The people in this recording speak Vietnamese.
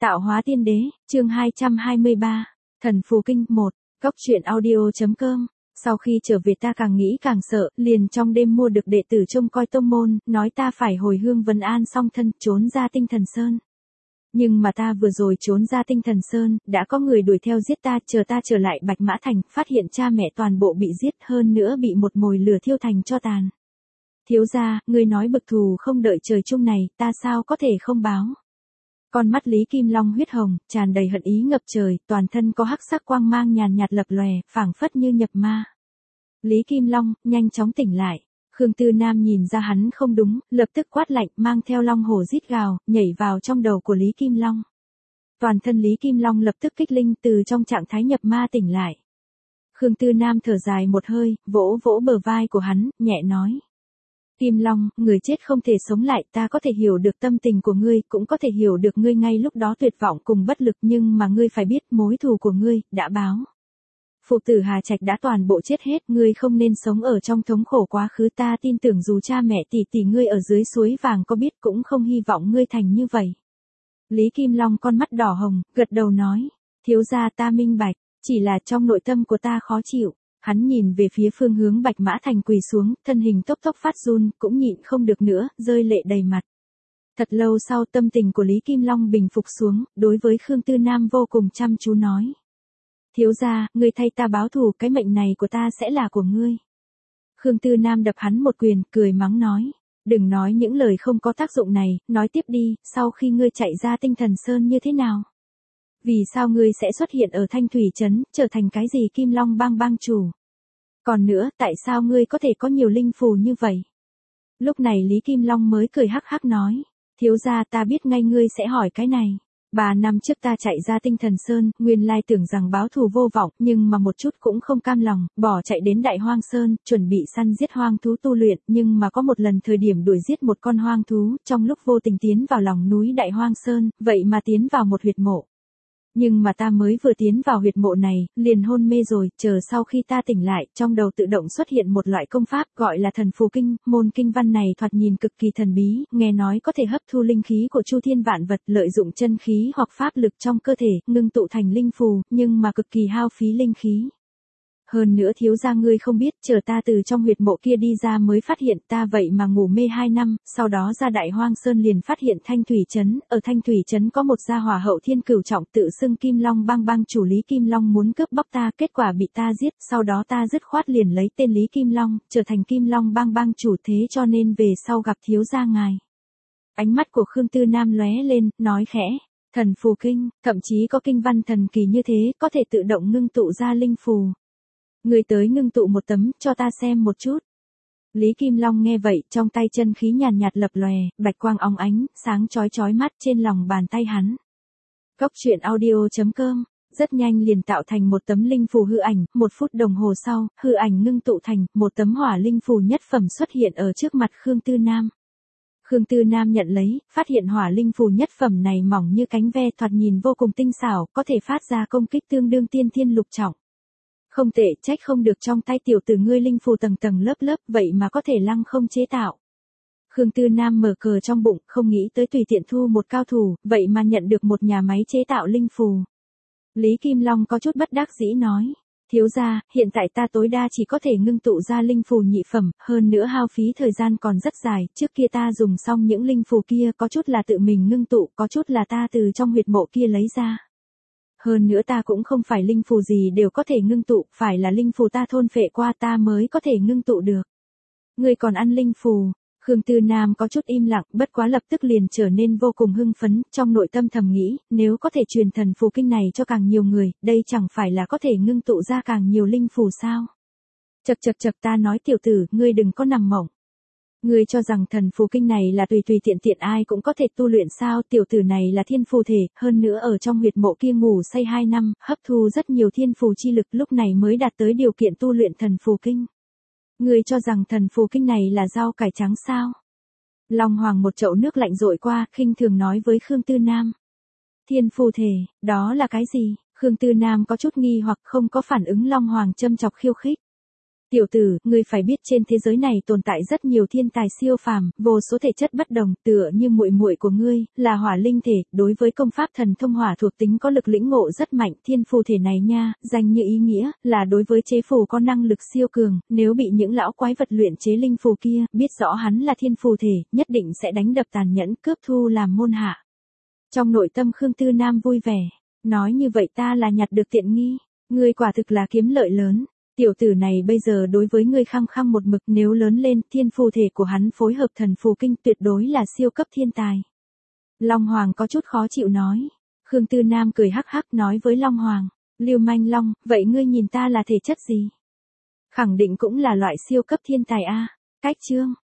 Tạo hóa tiên đế, chương 223, Thần phù kinh 1, Góc truyện audio.com. Sau khi trở về ta càng nghĩ càng sợ, liền trong đêm mua được đệ tử trông coi tông môn, nói ta phải hồi hương vấn an song thân, trốn ra Tinh Thần Sơn. Nhưng mà ta vừa rồi trốn ra Tinh Thần Sơn, đã có người đuổi theo giết ta trở lại Bạch Mã Thành, phát hiện cha mẹ toàn bộ bị giết, hơn nữa bị một mồi lửa thiêu thành tro tàn. Thiếu gia, ngươi nói bực thù không đợi trời chung này, ta sao có thể không báo. Con mắt Lý Kim Long huyết hồng, tràn đầy hận ý ngập trời, toàn thân có hắc sắc quang mang nhàn nhạt lập lòe, phảng phất như nhập ma. Lý Kim Long, nhanh chóng tỉnh lại. Khương Tư Nam nhìn ra hắn không đúng, lập tức quát lạnh, mang theo long hổ rít gào, nhảy vào trong đầu của Lý Kim Long. Toàn thân Lý Kim Long lập tức kích linh, từ trong trạng thái nhập ma tỉnh lại. Khương Tư Nam thở dài một hơi, vỗ vỗ bờ vai của hắn, nhẹ nói. Kim Long, người chết không thể sống lại, ta có thể hiểu được tâm tình của ngươi, cũng có thể hiểu được ngươi ngay lúc đó tuyệt vọng cùng bất lực, nhưng mà ngươi phải biết mối thù của ngươi, đã báo. Phụ tử Hà Trạch đã toàn bộ chết hết, ngươi không nên sống ở trong thống khổ quá khứ, ta tin tưởng dù cha mẹ tỷ ngươi ở dưới suối vàng có biết cũng không hy vọng ngươi thành như vậy. Lý Kim Long con mắt đỏ hồng, gật đầu nói, thiếu gia ta minh bạch, chỉ là trong nội tâm của ta khó chịu. Hắn nhìn về phía phương hướng Bạch Mã Thành quỳ xuống, thân hình tốc tốc phát run, cũng nhịn không được nữa, rơi lệ đầy mặt. Thật lâu sau tâm tình của Lý Kim Long bình phục xuống, đối với Khương Tư Nam vô cùng chăm chú nói. Thiếu gia, ngươi thay ta báo thù, cái mệnh này của ta sẽ là của ngươi. Khương Tư Nam đập hắn một quyền, cười mắng nói. Đừng nói những lời không có tác dụng này, nói tiếp đi, sau khi ngươi chạy ra Tinh Thần Sơn như thế nào? Vì sao ngươi sẽ xuất hiện ở Thanh Thủy Trấn, trở thành cái gì Kim Long bang bang chủ? Còn nữa, tại sao ngươi có thể có nhiều linh phù như vậy? Lúc này Lý Kim Long mới cười hắc hắc nói. Thiếu gia, ta biết ngay ngươi sẽ hỏi cái này. 3 năm trước ta chạy ra Tinh Thần Sơn, nguyên lai tưởng rằng báo thù vô vọng, nhưng mà một chút cũng không cam lòng, bỏ chạy đến Đại Hoang Sơn, chuẩn bị săn giết hoang thú tu luyện, nhưng mà có một lần thời điểm đuổi giết một con hoang thú, trong lúc vô tình tiến vào lòng núi Đại Hoang Sơn, vậy mà tiến vào một huyệt mộ. Nhưng mà ta mới vừa tiến vào huyệt mộ này, liền hôn mê rồi, chờ sau khi ta tỉnh lại, trong đầu tự động xuất hiện một loại công pháp gọi là thần phù kinh, môn kinh văn này thoạt nhìn cực kỳ thần bí, nghe nói có thể hấp thu linh khí của chu thiên vạn vật, lợi dụng chân khí hoặc pháp lực trong cơ thể, ngưng tụ thành linh phù, nhưng mà cực kỳ hao phí linh khí. Hơn nữa thiếu gia ngươi không biết, chờ ta từ trong huyệt mộ kia đi ra mới phát hiện ta vậy mà ngủ mê 2 năm, sau đó ra Đại Hoang Sơn liền phát hiện Thanh Thủy Trấn, ở Thanh Thủy Trấn có một gia hỏa hậu thiên cửu trọng tự xưng Kim Long bang bang chủ Lý Kim Long muốn cướp bóc ta, kết quả bị ta giết, sau đó ta dứt khoát liền lấy tên Lý Kim Long, trở thành Kim Long bang bang chủ, thế cho nên về sau gặp thiếu gia ngài. Ánh mắt của Khương Tư Nam lóe lên, nói khẽ, thần phù kinh, thậm chí có kinh văn thần kỳ như thế, có thể tự động ngưng tụ ra linh phù. Người tới ngưng tụ một tấm, cho ta xem một chút. Lý Kim Long nghe vậy, trong tay chân khí nhàn nhạt lập lòe, bạch quang óng ánh, sáng chói mắt trên lòng bàn tay hắn. Góc truyện audio.com, rất nhanh liền tạo thành một tấm linh phù hư ảnh, 1 phút đồng hồ sau, hư ảnh ngưng tụ thành, một tấm hỏa linh phù nhất phẩm xuất hiện ở trước mặt Khương Tư Nam. Khương Tư Nam nhận lấy, phát hiện hỏa linh phù nhất phẩm này mỏng như cánh ve, thoạt nhìn vô cùng tinh xảo, có thể phát ra công kích tương đương tiên thiên lục trọng. Không tệ, trách không được trong tay tiểu tử ngươi linh phù tầng tầng lớp lớp, vậy mà có thể lăng không chế tạo. Khương Tư Nam mở cờ trong bụng, không nghĩ tới tùy tiện thu một cao thủ, vậy mà nhận được một nhà máy chế tạo linh phù. Lý Kim Long có chút bất đắc dĩ nói. Thiếu gia, hiện tại ta tối đa chỉ có thể ngưng tụ ra linh phù nhị phẩm, hơn nữa hao phí thời gian còn rất dài, trước kia ta dùng xong những linh phù kia có chút là tự mình ngưng tụ, có chút là ta từ trong huyệt mộ kia lấy ra. Hơn nữa ta cũng không phải linh phù gì đều có thể ngưng tụ, phải là linh phù ta thôn phệ qua ta mới có thể ngưng tụ được. Ngươi còn ăn linh phù? Khương Tư Nam có chút im lặng, bất quá lập tức liền trở nên vô cùng hưng phấn, trong nội tâm thầm nghĩ, nếu có thể truyền thần phù kinh này cho càng nhiều người, đây chẳng phải là có thể ngưng tụ ra càng nhiều linh phù sao? Chậc ta nói tiểu tử, ngươi đừng có nằm mộng. Ngươi cho rằng thần phù kinh này là tùy tiện ai cũng có thể tu luyện sao, tiểu tử này là thiên phù thể, hơn nữa ở trong huyệt mộ kia ngủ say 2 năm, hấp thu rất nhiều thiên phù chi lực, lúc này mới đạt tới điều kiện tu luyện thần phù kinh. Ngươi cho rằng thần phù kinh này là rau cải trắng sao? Long Hoàng một chậu nước lạnh dội qua, khinh thường nói với Khương Tư Nam. Thiên phù thể, đó là cái gì? Khương Tư Nam có chút nghi hoặc không có phản ứng Long Hoàng châm chọc khiêu khích. Tiểu tử, ngươi phải biết trên thế giới này tồn tại rất nhiều thiên tài siêu phàm, vô số thể chất bất đồng, tựa như muội muội của ngươi, là hỏa linh thể, đối với công pháp thần thông hỏa thuộc tính có lực lĩnh ngộ rất mạnh, thiên phù thể này nha, danh như ý nghĩa, là đối với chế phù có năng lực siêu cường, nếu bị những lão quái vật luyện chế linh phù kia, biết rõ hắn là thiên phù thể, nhất định sẽ đánh đập tàn nhẫn, cướp thu làm môn hạ. Trong nội tâm Khương Tư Nam vui vẻ, nói như vậy ta là nhặt được tiện nghi, ngươi quả thực là kiếm lợi lớn. Tiểu tử này bây giờ đối với ngươi khăng khăng một mực, nếu lớn lên, thiên phù thể của hắn phối hợp thần phù kinh tuyệt đối là siêu cấp thiên tài. Long Hoàng có chút khó chịu nói. Khương Tư Nam cười hắc hắc nói với Long Hoàng, Lưu manh Long, vậy ngươi nhìn ta là thể chất gì? Khẳng định cũng là loại siêu cấp thiên tài a. Cách chương.